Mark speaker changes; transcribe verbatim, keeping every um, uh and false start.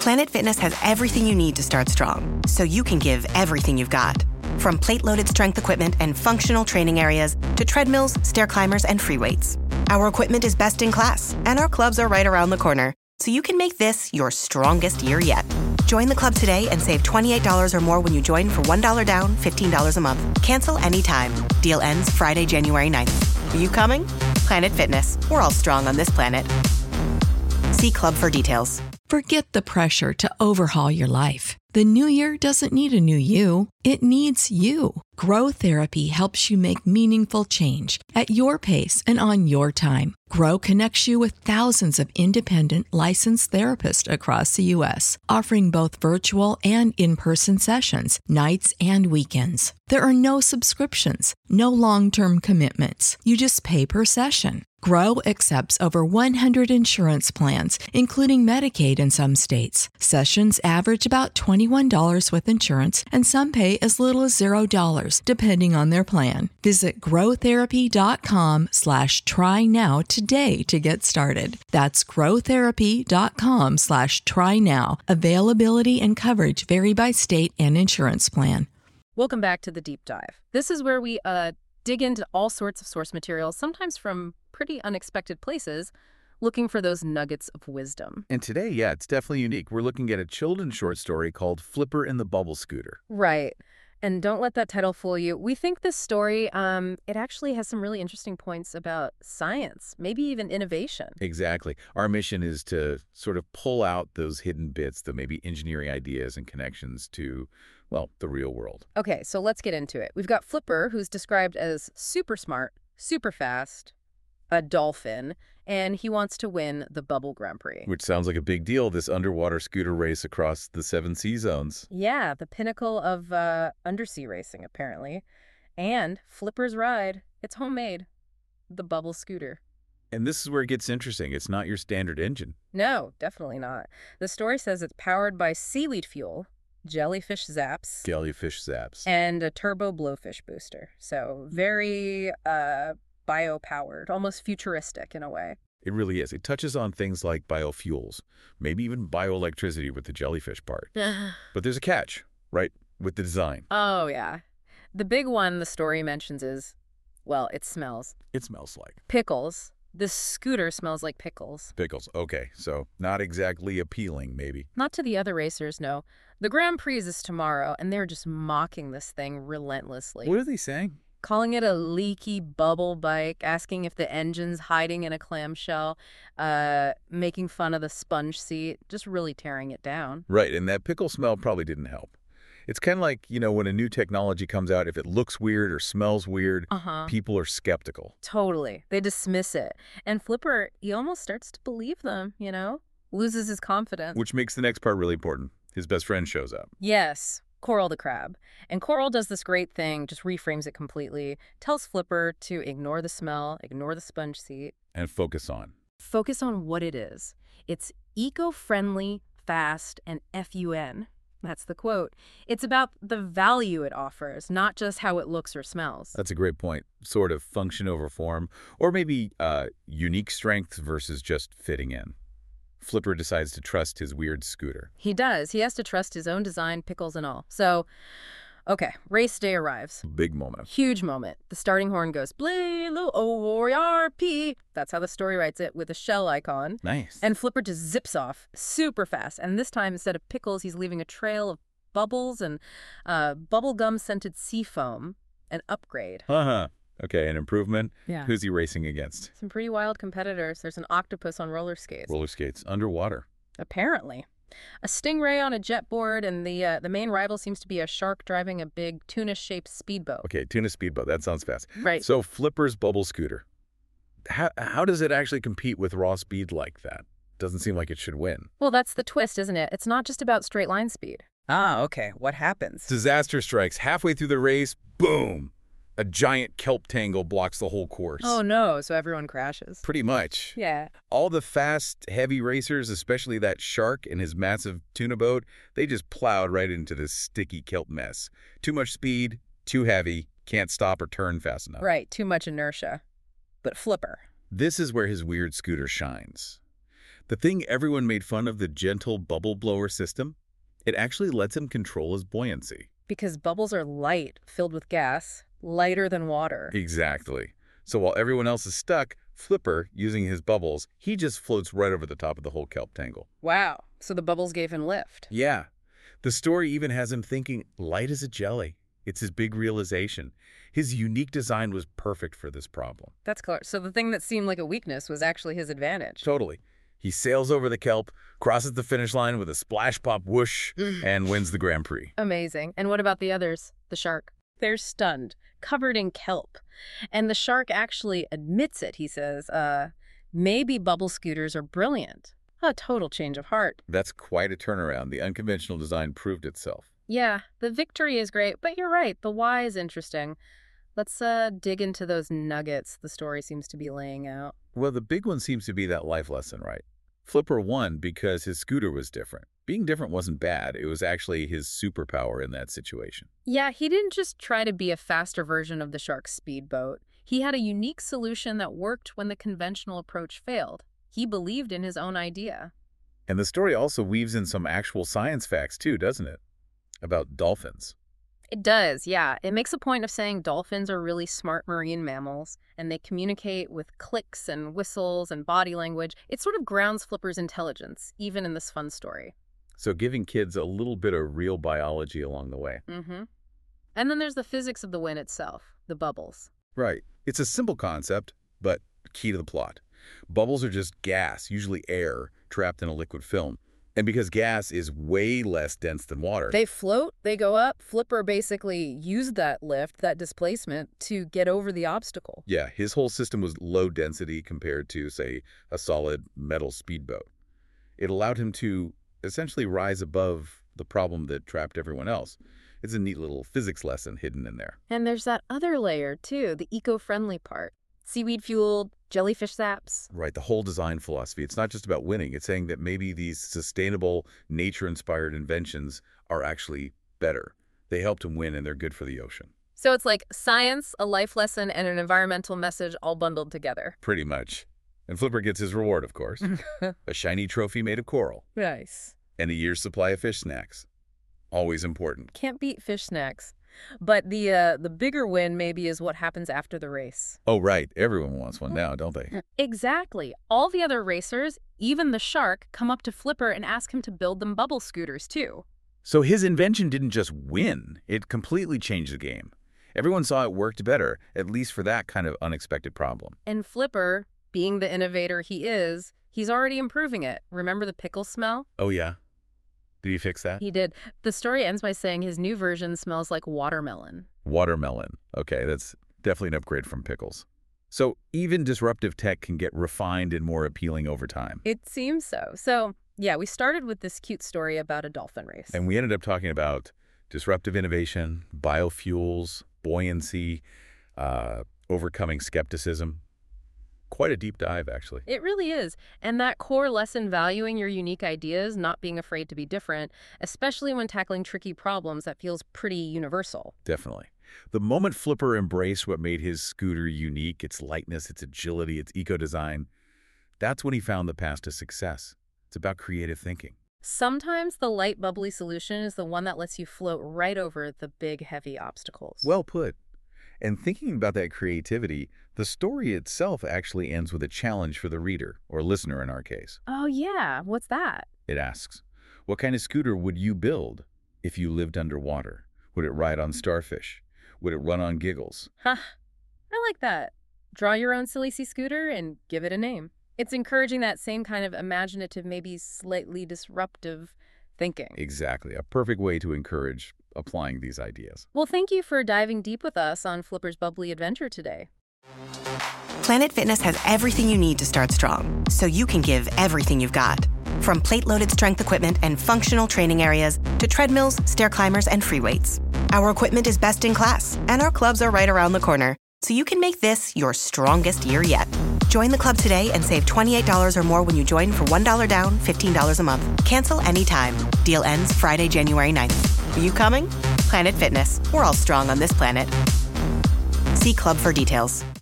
Speaker 1: Planet Fitness has everything you need to start strong, so you can give everything you've got. From plate-loaded strength equipment and functional training areas to treadmills, stair climbers, and free weights. Our equipment is best in class, and our clubs are right around the corner, so you can make this your strongest year yet. Join the club today and save twenty-eight dollars or more when you join for one dollar down, fifteen dollars a month. Cancel anytime. Deal ends Friday, January ninth. Are you coming? Planet Fitness. We're all strong on this planet. See club for details.
Speaker 2: Forget the pressure to overhaul your life. The new year doesn't need a new you. It needs you. Grow Therapy helps you make meaningful change at your pace and on your time. Grow connects you with thousands of independent licensed therapists across the U S, offering both virtual and in-person sessions, nights and weekends. There are no subscriptions, no long-term commitments. You just pay per session. Grow accepts over one hundred insurance plans, including Medicaid in some states. Sessions average about twenty-one dollars with insurance, and some pay as little as zero dollars, depending on their plan. Visit growtherapy.com slash try now today to get started. That's growtherapy.com slash try now. Availability and coverage vary by state and insurance plan.
Speaker 3: Welcome back to The Deep Dive. This is where we uh, dig into all sorts of source materials, sometimes from pretty unexpected places, looking for those nuggets of wisdom.
Speaker 4: And today, yeah, it's definitely unique. We're looking at a children's short story called Flipper and the Bubble Scooter.
Speaker 3: Right. And don't let that title fool you. We think this story, um, it actually has some really interesting points about science, maybe even innovation.
Speaker 4: Exactly. Our mission is to sort of pull out those hidden bits, the maybe engineering ideas and connections to, well, the real world.
Speaker 3: Okay, so let's get into it. We've got Flipper, who's described as super smart, super fast, a dolphin, and he wants to win the Bubble Grand Prix.
Speaker 4: Which sounds like a big deal, this underwater scooter race across the seven sea zones.
Speaker 3: Yeah, the pinnacle of uh, undersea racing, apparently. And Flipper's ride, it's homemade, the Bubble Scooter.
Speaker 4: And this is where it gets interesting. It's not your standard engine.
Speaker 3: No, definitely not. The story says it's powered by seaweed fuel, jellyfish zaps,
Speaker 4: Jellyfish zaps.
Speaker 3: and a turbo blowfish booster. So very uh, bio-powered, almost futuristic in a way.
Speaker 4: It really is. It touches on things like biofuels, maybe even bioelectricity with the jellyfish part. But there's a catch, right, with the design.
Speaker 3: Oh, yeah. The big one the story mentions is, well, it smells.
Speaker 4: It smells like
Speaker 3: Pickles. This scooter smells like pickles.
Speaker 4: pickles. Okay, so not exactly appealing, maybe.
Speaker 3: Not to the other racers, no. The Grand Prix is tomorrow, and they're just mocking this thing relentlessly.
Speaker 4: What are they saying?
Speaker 3: Calling it a leaky bubble bike, asking if the engine's hiding in a clamshell, uh, making fun of the sponge seat, just really tearing it down.
Speaker 4: Right, and that pickle smell probably didn't help. It's kind of like, you know, when a new technology comes out, if it looks weird or smells weird,
Speaker 3: Uh-huh.
Speaker 4: people are skeptical.
Speaker 3: Totally. They dismiss it. And Flipper, he almost starts to believe them, you know? Loses his confidence.
Speaker 4: Which makes the next part really important. His best friend shows up.
Speaker 3: Yes, Coral the crab. And Coral does this great thing, just reframes it completely, tells Flipper to ignore the smell, ignore the sponge seat.
Speaker 4: And focus on.
Speaker 3: Focus on what it is. It's eco-friendly, fast, and F U N. That's the quote. It's about the value it offers, not just how it looks or smells.
Speaker 4: That's a great point. Sort of function over form, or maybe uh, unique strengths versus just fitting in. Flipper decides to trust his weird scooter.
Speaker 3: He does. He has to trust his own design, pickles and all. So, okay, race day arrives.
Speaker 4: Big moment.
Speaker 3: Huge moment. The starting horn goes, Blalo O R P. That's how the story writes it, with a shell icon.
Speaker 4: Nice.
Speaker 3: And Flipper just zips off super fast. And this time, instead of pickles, he's leaving a trail of bubbles and uh, bubblegum-scented sea foam. An upgrade.
Speaker 4: Uh-huh. Okay, an improvement.
Speaker 3: Yeah.
Speaker 4: Who's he racing against?
Speaker 3: Some pretty wild competitors. There's an octopus on roller skates.
Speaker 4: Roller skates, underwater.
Speaker 3: Apparently. A stingray on a jet board, and the uh, the main rival seems to be a shark driving a big tuna-shaped speedboat.
Speaker 4: Okay, tuna speedboat. That sounds fast.
Speaker 3: Right.
Speaker 4: So Flipper's bubble scooter. How, how does it actually compete with raw speed like that? Doesn't seem like it should win.
Speaker 3: Well, that's the twist, isn't it? It's not just about straight line speed.
Speaker 5: Ah, okay. What happens?
Speaker 4: Disaster strikes. Halfway through the race, boom! A giant kelp tangle blocks the whole course.
Speaker 3: Oh, no. So everyone crashes.
Speaker 4: Pretty much.
Speaker 3: Yeah.
Speaker 4: All the fast, heavy racers, especially that shark and his massive tuna boat, they just plowed right into this sticky kelp mess. Too much speed, too heavy, can't stop or turn fast enough.
Speaker 3: Right. Too much inertia. But Flipper.
Speaker 4: This is where his weird scooter shines. The thing everyone made fun of, the gentle bubble blower system, it actually lets him control his buoyancy.
Speaker 3: Because bubbles are light, filled with gas, lighter than water.
Speaker 4: Exactly. So while everyone else is stuck, Flipper, using his bubbles, he just floats right over the top of the whole kelp tangle.
Speaker 3: Wow, so the bubbles gave him lift.
Speaker 4: Yeah. The story even has him thinking light as a jelly. It's his big realization. His unique design was perfect for this problem.
Speaker 3: That's clear. So the thing that seemed like a weakness was actually his advantage.
Speaker 4: Totally. He sails over the kelp, crosses the finish line with a splash pop whoosh, and wins the Grand Prix.
Speaker 3: Amazing. And what about the others? The shark? They're stunned, covered in kelp. And the shark actually admits it. He says, uh, maybe bubble scooters are brilliant. A total change of heart.
Speaker 4: That's quite a turnaround. The unconventional design proved itself.
Speaker 3: Yeah, the victory is great, but you're right. The why is interesting. Let's uh, dig into those nuggets the story seems to be laying out.
Speaker 4: Well, the big one seems to be that life lesson, right? Flipper won because his scooter was different. Being different wasn't bad. It was actually his superpower in that situation.
Speaker 3: Yeah, he didn't just try to be a faster version of the shark's speedboat. He had a unique solution that worked when the conventional approach failed. He believed in his own idea.
Speaker 4: And the story also weaves in some actual science facts too, doesn't it? About dolphins.
Speaker 3: It does, yeah. It makes a point of saying dolphins are really smart marine mammals, and they communicate with clicks and whistles and body language. It sort of grounds Flipper's intelligence, even in this fun story.
Speaker 4: So giving kids a little bit of real biology along the way.
Speaker 3: Mm-hmm. And then there's the physics of the wind itself, the bubbles.
Speaker 4: Right. It's a simple concept, but key to the plot. Bubbles are just gas, usually air, trapped in a liquid film. And because gas is way less dense than water...
Speaker 3: They float, they go up. Flipper basically used that lift, that displacement, to get over the obstacle.
Speaker 4: Yeah, his whole system was low density compared to, say, a solid metal speedboat. It allowed him to essentially rise above the problem that trapped everyone else. It's a neat little physics lesson hidden in there.
Speaker 3: And there's that other layer, too, the eco-friendly part. Seaweed-fueled, jellyfish zaps.
Speaker 4: Right, the whole design philosophy. It's not just about winning. It's saying that maybe these sustainable, nature-inspired inventions are actually better. They helped him win, and they're good for the ocean.
Speaker 3: So it's like science, a life lesson, and an environmental message all bundled together.
Speaker 4: Pretty much. And Flipper gets his reward, of course. A shiny trophy made of coral.
Speaker 3: Nice.
Speaker 4: And a year's supply of fish snacks. Always important.
Speaker 3: Can't beat fish snacks. But the uh, the bigger win maybe is what happens after the race.
Speaker 4: Oh, right. Everyone wants one now, don't they?
Speaker 3: Exactly. All the other racers, even the shark, come up to Flipper and ask him to build them bubble scooters, too.
Speaker 4: So his invention didn't just win. It completely changed the game. Everyone saw it worked better, at least for that kind of unexpected problem.
Speaker 3: And Flipper, being the innovator he is, he's already improving it. Remember the pickle smell?
Speaker 4: Oh, yeah? Did he fix that?
Speaker 3: He did. The story ends by saying his new version smells like watermelon.
Speaker 4: Watermelon. Okay, that's definitely an upgrade from pickles. So even disruptive tech can get refined and more appealing over time.
Speaker 3: It seems so. So, yeah, we started with this cute story about a dolphin race.
Speaker 4: And we ended up talking about disruptive innovation, biofuels, buoyancy, uh, overcoming skepticism. Quite a deep dive, actually.
Speaker 3: It really is. And that core lesson valuing your unique ideas, not being afraid to be different, especially when tackling tricky problems, that feels pretty universal.
Speaker 4: Definitely. The moment Flipper embraced what made his scooter unique, its lightness, its agility, its eco-design, that's when he found the path to success. It's about creative thinking.
Speaker 3: Sometimes the light, bubbly solution is the one that lets you float right over the big, heavy obstacles.
Speaker 4: Well put. And thinking about that creativity, the story itself actually ends with a challenge for the reader, or listener in our case.
Speaker 3: Oh, yeah. What's that?
Speaker 4: It asks, what kind of scooter would you build if you lived underwater? Would it ride on starfish? Would it run on giggles?
Speaker 3: Huh. I like that. Draw your own silly sea scooter and give it a name. It's encouraging that same kind of imaginative, maybe slightly disruptive thinking.
Speaker 4: Exactly. A perfect way to encourage applying these ideas.
Speaker 3: Well, thank you for diving deep with us on Flipper's Bubbly Adventure today.
Speaker 1: Planet Fitness has everything you need to start strong, so you can give everything you've got. From plate-loaded strength equipment and functional training areas to treadmills, stair climbers, and free weights. Our equipment is best in class, and our clubs are right around the corner, so you can make this your strongest year yet. Join the club today and save twenty-eight dollars or more when you join for one dollar down, fifteen dollars a month. Cancel anytime. Deal ends Friday, January ninth. Are you coming? Planet Fitness. We're all strong on this planet. See club for details.